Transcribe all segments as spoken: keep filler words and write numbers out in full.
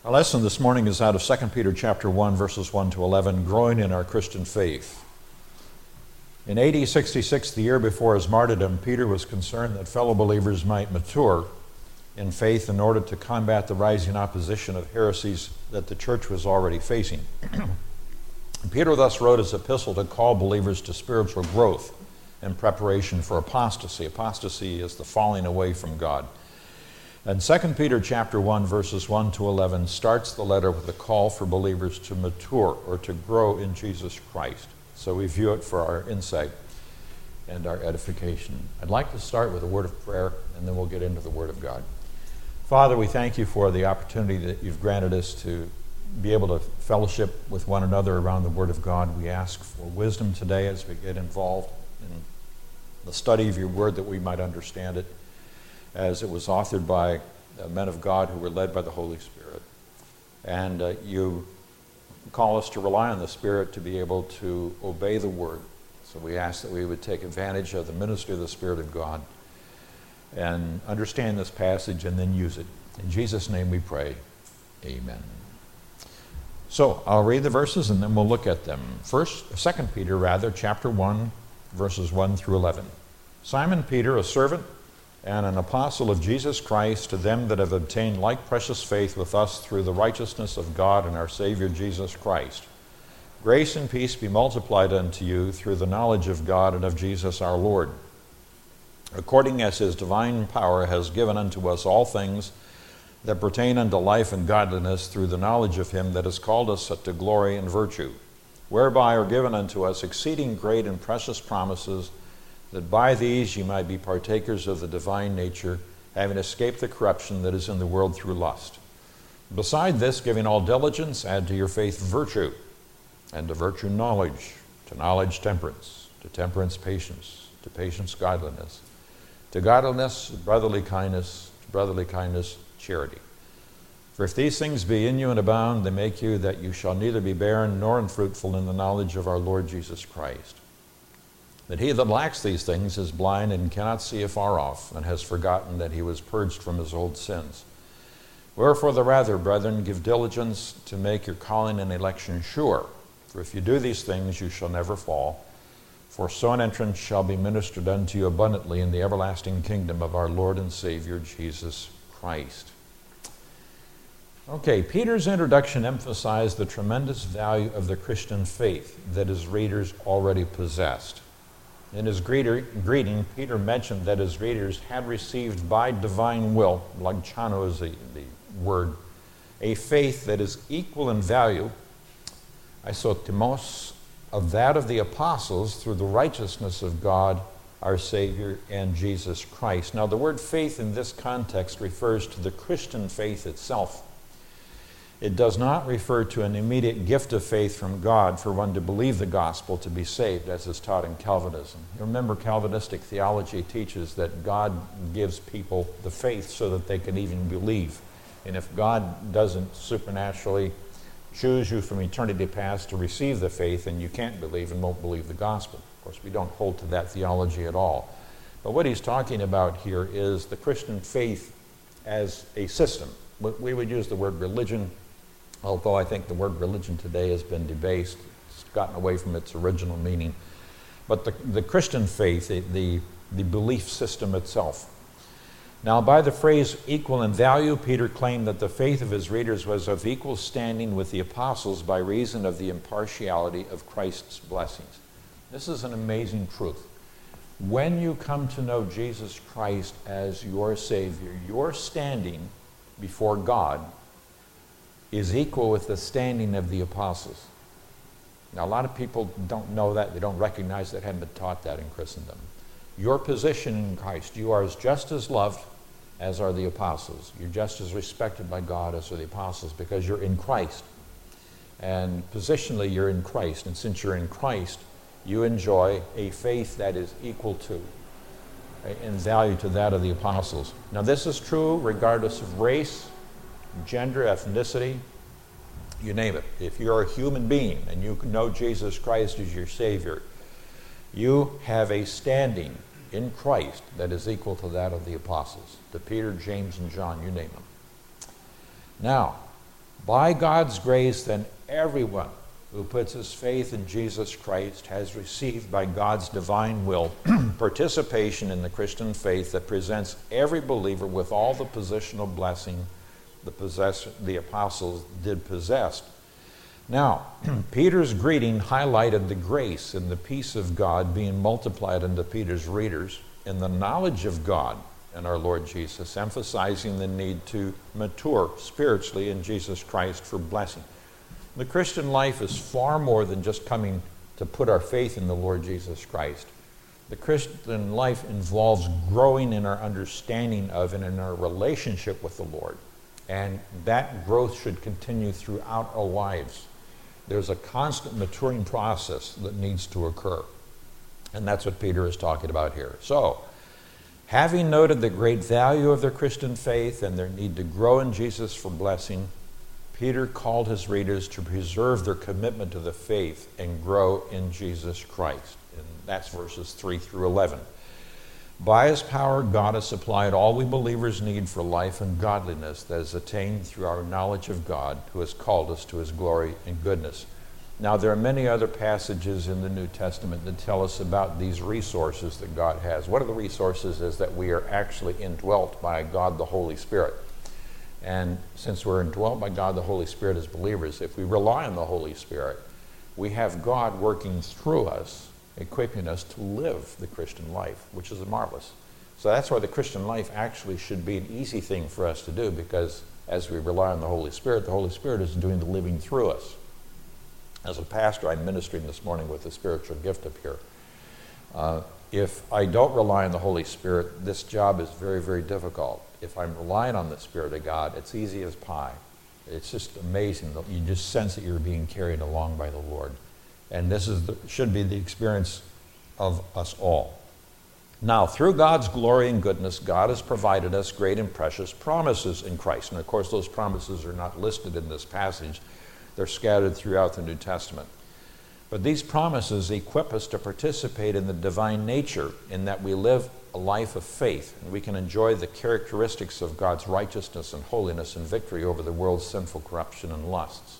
Our lesson this morning is out of Second Peter chapter one, verses one to eleven, growing in our Christian faith. In A D sixty-six, the year before his martyrdom, Peter was concerned that fellow believers might mature in faith in order to combat the rising opposition of heresies that the church was already facing. Peter thus wrote his epistle to call believers to spiritual growth in preparation for apostasy. Apostasy is the falling away from God. And Second Peter chapter one, verses one to eleven starts the letter with a call for believers to mature or to grow in Jesus Christ. So we view it for our insight and our edification. I'd like to start with a word of prayer, and then we'll get into the Word of God. Father, we thank you for the opportunity that you've granted us to be able to fellowship with one another around the Word of God. We ask for wisdom today as we get involved in the study of your Word, that we might understand it as it was authored by uh, men of God who were led by the Holy Spirit. And uh, you call us to rely on the Spirit to be able to obey the Word. So we ask that we would take advantage of the ministry of the Spirit of God and understand this passage and then use it. In Jesus' name we pray, amen. So I'll read the verses and then we'll look at them. First, Second Peter rather, chapter one, verses one through eleven. Simon Peter, a servant and an apostle of Jesus Christ, to them that have obtained like precious faith with us through the righteousness of God and our Savior Jesus Christ. Grace and peace be multiplied unto you through the knowledge of God and of Jesus our Lord, according as his divine power has given unto us all things that pertain unto life and godliness, through the knowledge of him that has called us unto glory and virtue, whereby are given unto us exceeding great and precious promises, that by these ye might be partakers of the divine nature, having escaped the corruption that is in the world through lust. Beside this, giving all diligence, add to your faith virtue, and to virtue knowledge, to knowledge temperance, to temperance patience, to patience godliness, to godliness brotherly kindness, to brotherly kindness charity. For if these things be in you and abound, they make you that you shall neither be barren nor unfruitful in the knowledge of our Lord Jesus Christ. That he that lacks these things is blind and cannot see afar off, and has forgotten that he was purged from his old sins. Wherefore the rather, brethren, give diligence to make your calling and election sure. For if you do these things, you shall never fall. For so an entrance shall be ministered unto you abundantly in the everlasting kingdom of our Lord and Savior Jesus Christ. Okay, Peter's introduction emphasized the tremendous value of the Christian faith that his readers already possessed. In his greeting, Peter mentioned that his readers had received by divine will, logchano is the, the word, a faith that is equal in value, isotimos, of that of the apostles through the righteousness of God, our Savior, and Jesus Christ. Now, the word faith in this context refers to the Christian faith itself. It does not refer to an immediate gift of faith from God for one to believe the gospel to be saved, as is taught in Calvinism. You remember, Calvinistic theology teaches that God gives people the faith so that they can even believe. And if God doesn't supernaturally choose you from eternity past to receive the faith, then you can't believe and won't believe the gospel. Of course, we don't hold to that theology at all. But what he's talking about here is the Christian faith as a system. We would use the word religion, although I think the word religion today has been debased. It's gotten away from its original meaning. But the, the Christian faith, the, the, the belief system itself. Now, by the phrase equal in value, Peter claimed that the faith of his readers was of equal standing with the apostles by reason of the impartiality of Christ's blessings. This is an amazing truth. When you come to know Jesus Christ as your Savior, your standing before God is equal with the standing of the apostles. Now, a lot of people don't know that. They don't recognize that, haven't been taught that in Christendom. Your position in Christ, you are as just as loved as are the apostles. You're just as respected by God as are the apostles, because you're in Christ. And positionally, you're in Christ. And since you're in Christ, you enjoy a faith that is equal to, in value to that of the apostles. Now, this is true regardless of race, gender, ethnicity, you name it. If you're a human being and you know Jesus Christ as your Savior, you have a standing in Christ that is equal to that of the apostles, to Peter, James, and John, you name them. Now, By God's grace, then, everyone who puts his faith in Jesus Christ has received by God's divine will participation in the Christian faith that presents every believer with all the positional blessing the, possess- the apostles did possess. Now, Peter's greeting highlighted the grace and the peace of God being multiplied unto Peter's readers in the knowledge of God and our Lord Jesus, emphasizing the need to mature spiritually in Jesus Christ for blessing. The Christian life is far more than just coming to put our faith in the Lord Jesus Christ. The Christian life involves growing in our understanding of and in our relationship with the Lord. And that growth should continue throughout our lives. There's a constant maturing process that needs to occur. And that's what Peter is talking about here. So, having noted the great value of their Christian faith and their need to grow in Jesus for blessing, Peter called his readers to preserve their commitment to the faith and grow in Jesus Christ. And that's verses three through eleven. By his power, God has supplied all we believers need for life and godliness that is attained through our knowledge of God, who has called us to his glory and goodness. Now, there are many other passages in the New Testament that tell us about these resources that God has. One of the resources is that we are actually indwelt by God the Holy Spirit. And since we're indwelt by God the Holy Spirit as believers, if we rely on the Holy Spirit, we have God working through us, equipping us to live the Christian life, which is marvelous. So that's why the Christian life actually should be an easy thing for us to do, because as we rely on the Holy Spirit, the Holy Spirit is doing the living through us. As a pastor, I'm ministering this morning with a spiritual gift up here. Uh, if I don't rely on the Holy Spirit, this job is very, very difficult. If I'm relying on the Spirit of God, it's easy as pie. It's just amazing. You just sense that you're being carried along by the Lord. And this is the, should be the experience of us all. Now, through God's glory and goodness, God has provided us great and precious promises in Christ. And of course, those promises are not listed in this passage. They're scattered throughout the New Testament. But these promises equip us to participate in the divine nature, in that we live a life of faith, and we can enjoy the characteristics of God's righteousness and holiness and victory over the world's sinful corruption and lusts.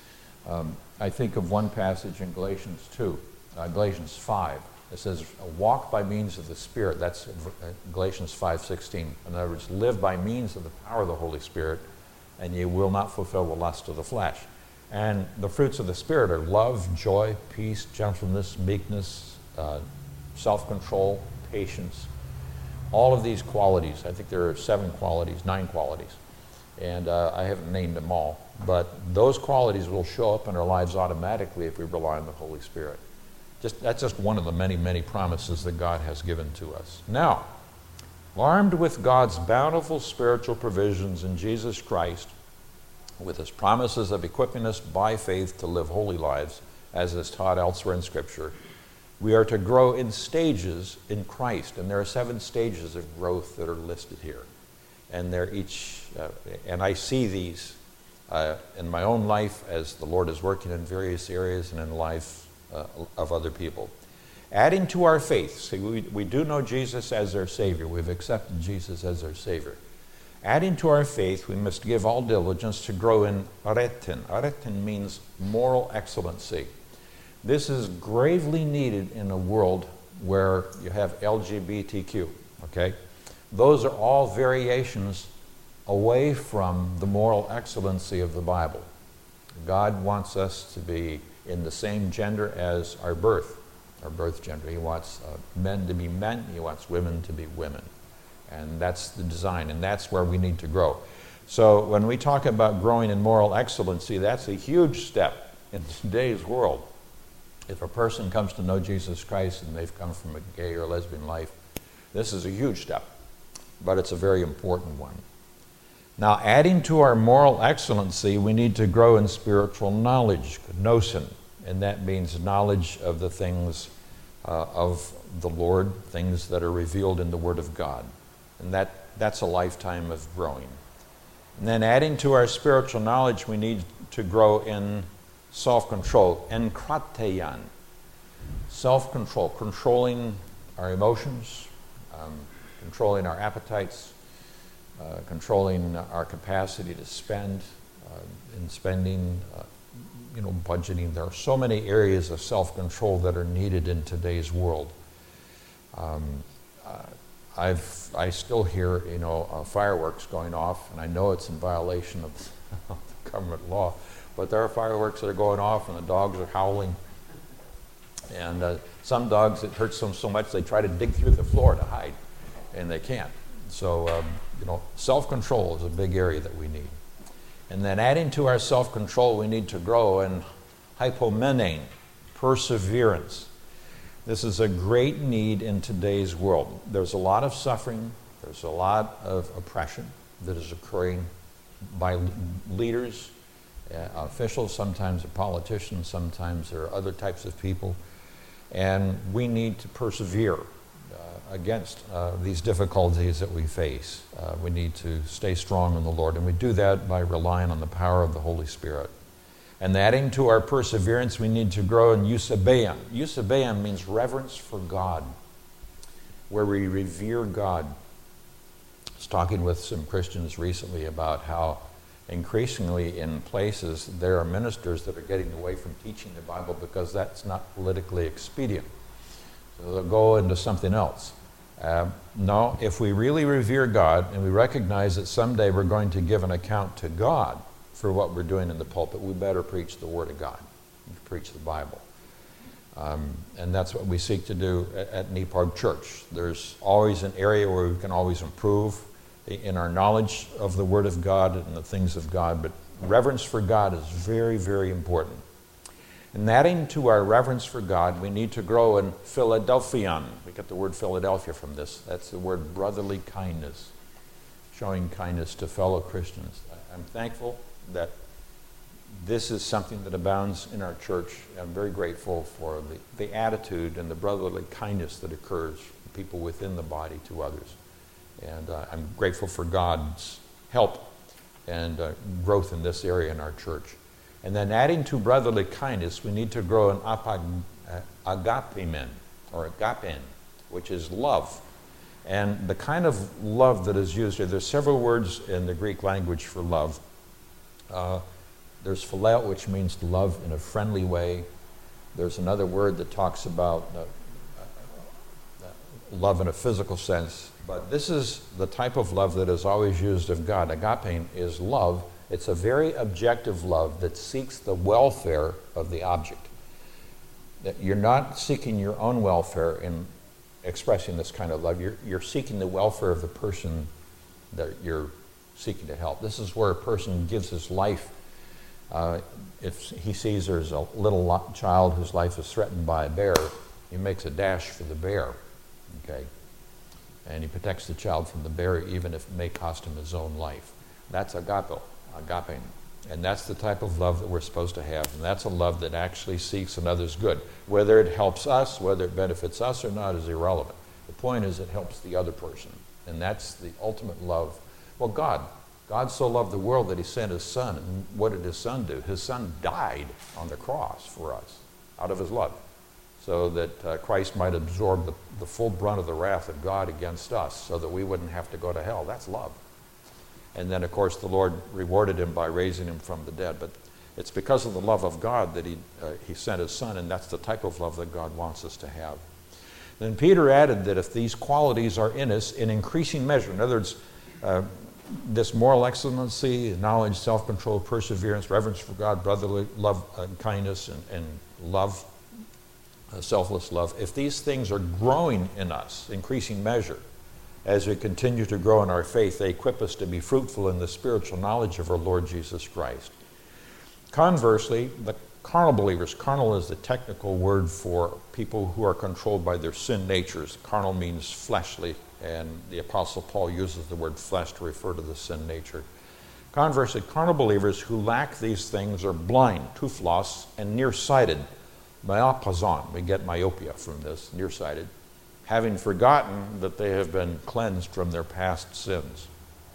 Um, I think of one passage in Galatians two, uh, Galatians five. It says, walk by means of the Spirit. That's Galatians five sixteen. In other words, live by means of the power of the Holy Spirit, and you will not fulfill the lust of the flesh. And the fruits of the Spirit are love, joy, peace, gentleness, meekness, uh, self-control, patience. All of these qualities, I think there are seven qualities, nine qualities, and uh, I haven't named them all, but those qualities will show up in our lives automatically if we rely on the Holy Spirit. Just, that's just one of the many, many promises that God has given to us. Now, armed with God's bountiful spiritual provisions in Jesus Christ, with his promises of equipping us by faith to live holy lives, as is taught elsewhere in Scripture, we are to grow in stages in Christ. And there are seven stages of growth that are listed here. And they're each, uh, and I see these uh, in my own life as the Lord is working in various areas and in the life uh, of other people. Adding to our faith, see, we, we do know Jesus as our Savior. We've accepted Jesus as our Savior. Adding to our faith, we must give all diligence to grow in aretin. Aretin means moral excellency. This is gravely needed in a world where you have L G B T Q, okay? Those are all variations away from the moral excellency of the Bible. God wants us to be in the same gender as our birth, our birth gender. He wants uh, men to be men, he wants women to be women. And that's the design, and that's where we need to grow. So when we talk about growing in moral excellency, that's a huge step in today's world. If a person comes to know Jesus Christ and they've come from a gay or lesbian life, this is a huge step, but it's a very important one. Now, adding to our moral excellency, we need to grow in spiritual knowledge, gnosin, and that means knowledge of the things uh, of the Lord, things that are revealed in the Word of God. And that, that's a lifetime of growing. And then adding to our spiritual knowledge, we need to grow in self-control, enkrateia. Self-control, controlling our emotions, um, controlling our appetites, uh, controlling our capacity to spend, uh, in spending, uh, you know, budgeting. There are so many areas of self-control that are needed in today's world. Um, uh, I've, I still hear, you know, uh, fireworks going off, and I know it's in violation of, of government law, but there are fireworks that are going off, and the dogs are howling. And uh, some dogs, it hurts them so much they try to dig through the floor to hide, and they can't. So, um, you know, self-control is a big area that we need. And then adding to our self-control, we need to grow in hypomene, perseverance. This is a great need in today's world. There's a lot of suffering. There's a lot of oppression that is occurring by leaders, uh, officials, sometimes they're politicians, sometimes there are other types of people. And we need to persevere uh, against uh, these difficulties that we face. Uh, we need to stay strong in the Lord, and we do that by relying on the power of the Holy Spirit. And adding to our perseverance, we need to grow in eusebeia. Eusebeia means reverence for God, where we revere God. I was talking with some Christians recently about how increasingly in places there are ministers that are getting away from teaching the Bible because that's not politically expedient. So they'll go into something else. Uh, no, if we really revere God and we recognize that someday we're going to give an account to God for what we're doing in the pulpit, we better preach the Word of God, preach the Bible. Um, and that's what we seek to do at, at Nepark Church. There's always an area where we can always improve in our knowledge of the Word of God and the things of God, but reverence for God is very, very important. And adding to our reverence for God, we need to grow in Philadelphian. We get the word Philadelphia from this. That's the word brotherly kindness, showing kindness to fellow Christians. I'm thankful that this is something that abounds in our church. I'm very grateful for the, the attitude and the brotherly kindness that occurs from people within the body to others. And uh, I'm grateful for God's help and uh, growth in this area in our church. And then adding to brotherly kindness, we need to grow in apag, uh, agapemen, or agapen, which is love. And the kind of love that is used here, there's several words in the Greek language for love. Uh, there's phileo, which means to love in a friendly way. There's another word that talks about uh, uh, love in a physical sense. But this is the type of love that is always used of God. Agape is love. It's a very objective love that seeks the welfare of the object. That you're not seeking your own welfare in expressing this kind of love. You're, you're seeking the welfare of the person that you're seeking to help. This is where a person gives his life. Uh, if he sees there's a little child whose life is threatened by a bear, he makes a dash for the bear. Okay? And he protects the child from the bear even if it may cost him his own life. That's agape, agape. And that's the type of love that we're supposed to have. And that's a love that actually seeks another's good. Whether it helps us, whether it benefits us or not is irrelevant. The point is it helps the other person. And that's the ultimate love. Well, God. God so loved the world that he sent his son. And what did his son do? His son died on the cross for us out of his love, so that uh, Christ might absorb the, the full brunt of the wrath of God against us so that we wouldn't have to go to hell. That's love. And then, of course, the Lord rewarded him by raising him from the dead. But it's because of the love of God that he, uh, he sent his son, and that's the type of love that God wants us to have. Then Peter added that if these qualities are in us in increasing measure, in other words, uh, this moral excellency, knowledge, self-control, perseverance, reverence for God, brotherly love and kindness, and, and love, Uh, selfless love, if these things are growing in us, increasing measure, as we continue to grow in our faith, they equip us to be fruitful in the spiritual knowledge of our Lord Jesus Christ. Conversely, the carnal believers, carnal is the technical word for people who are controlled by their sin natures. Carnal means fleshly, and the Apostle Paul uses the word flesh to refer to the sin nature. Conversely, carnal believers who lack these things are blind, touplos, and nearsighted. Myopazon, we get myopia from this, nearsighted, having forgotten that they have been cleansed from their past sins.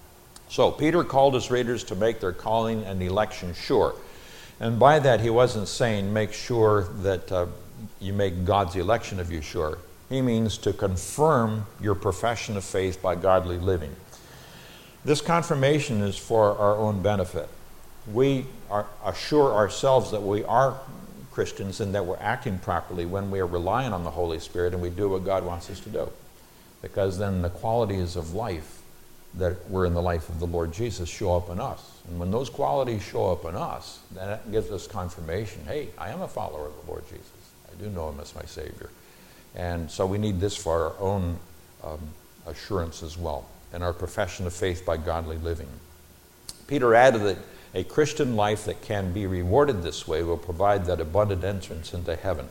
So Peter called his readers to make their calling and election sure. And by that he wasn't saying make sure that uh, you make God's election of you sure. He means to confirm your profession of faith by godly living. This confirmation is for our own benefit. we are, assure ourselves that we are Christians and that we're acting properly when we are relying on the Holy Spirit and we do what God wants us to do. Because then the qualities of life that were in the life of the Lord Jesus show up in us. And when those qualities show up in us, then that gives us confirmation, hey, I am a follower of the Lord Jesus. I do know him as my Savior. And so we need this for our own um, assurance as well, and our profession of faith by godly living. Peter added that a Christian life that can be rewarded this way will provide that abundant entrance into heaven.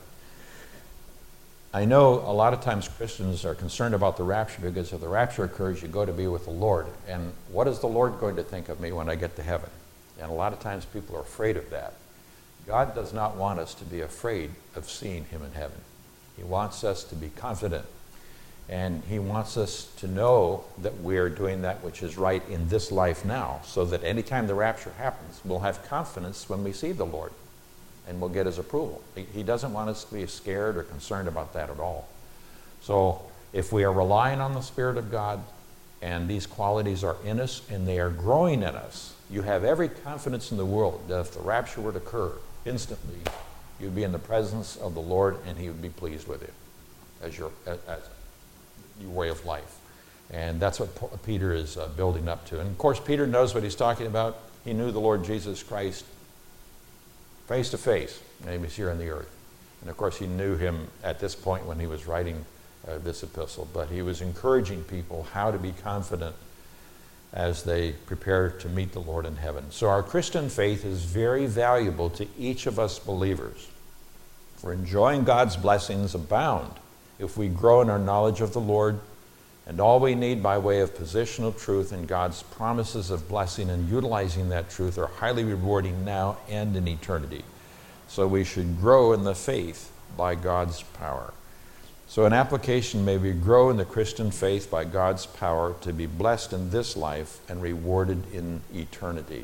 I know a lot of times Christians are concerned about the rapture because if the rapture occurs, you go to be with the Lord. And what is the Lord going to think of me when I get to heaven? And a lot of times people are afraid of that. God does not want us to be afraid of seeing him in heaven. He wants us to be confident. And he wants us to know that we're doing that which is right in this life now, so that anytime the rapture happens, we'll have confidence when we see the Lord. And we'll get his approval. He doesn't want us to be scared or concerned about that at all. So if we are relying on the Spirit of God and these qualities are in us and they are growing in us, you have every confidence in the world that if the rapture were to occur, instantly you'd be in the presence of the Lord and he would be pleased with you as your, as, as your way of life. And that's what Peter is uh, building up to. And of course, Peter knows what he's talking about. He knew the Lord Jesus Christ face to face, and he was here on the earth. And of course, he knew him at this point when he was writing uh, this epistle, but he was encouraging people how to be confident as they prepare to meet the Lord in heaven. So our Christian faith is very valuable to each of us believers. For enjoying God's blessings abound if we grow in our knowledge of the Lord, and all we need by way of positional truth and God's promises of blessing and utilizing that truth are highly rewarding now and in eternity. So we should grow in the faith by God's power. So an application may be grow in the Christian faith by God's power to be blessed in this life and rewarded in eternity.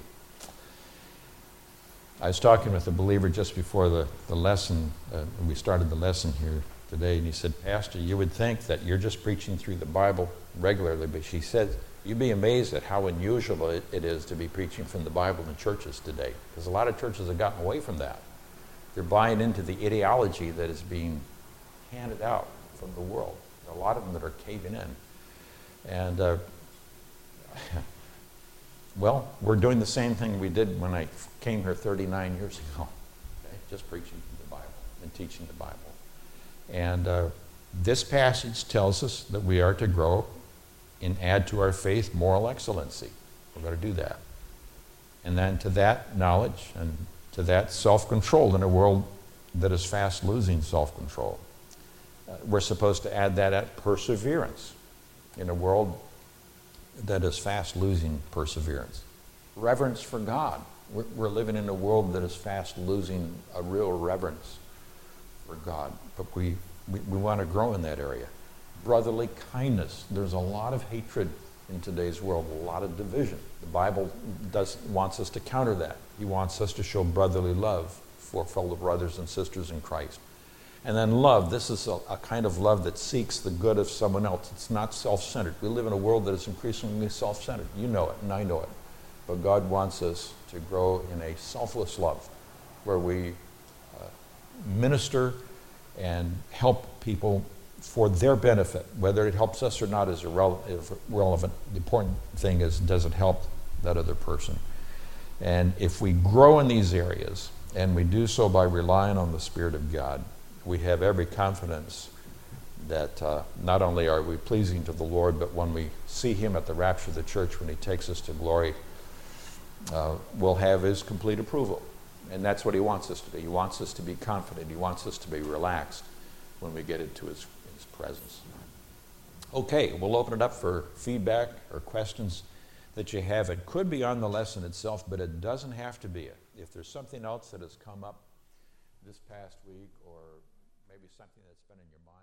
I was talking with a believer just before the, the lesson, uh, we started the lesson here today, and he said, Pastor, you would think that you're just preaching through the Bible regularly, but she said, you'd be amazed at how unusual it, it is to be preaching from the Bible in churches today, because a lot of churches have gotten away from that. They're buying into the ideology that is being handed out from the world. There are a lot of them that are caving in. And, uh, well, we're doing the same thing we did when I came here thirty-nine years ago, okay? Just preaching from the Bible and teaching the Bible. And uh, this passage tells us that we are to grow and add to our faith moral excellency. We're going to do that. And then to that knowledge and to that self-control in a world that is fast losing self-control. Uh, we're supposed to add that at perseverance in a world that is fast losing perseverance. Reverence for God. We're, we're living in a world that is fast losing a real reverence for God, but we, we, we want to grow in that area. Brotherly kindness. There's a lot of hatred in today's world, a lot of division. The Bible does wants us to counter that. He wants us to show brotherly love for fellow brothers and sisters in Christ. And then love. This is a, a kind of love that seeks the good of someone else. It's not self-centered. We live in a world that is increasingly self-centered. You know it, and I know it. But God wants us to grow in a selfless love, where we minister and help people for their benefit. Whether it helps us or not is irrelevant. The important thing is, does it help that other person? And if we grow in these areas, and we do so by relying on the Spirit of God, we have every confidence that uh, not only are we pleasing to the Lord, but when we see him at the rapture of the church, when he takes us to glory, uh, we'll have his complete approval. And that's what he wants us to be. He wants us to be confident. He wants us to be relaxed when we get into his, his presence. Okay, we'll open it up for feedback or questions that you have. It could be on the lesson itself, but it doesn't have to be it. If there's something else that has come up this past week, or maybe something that's been in your mind,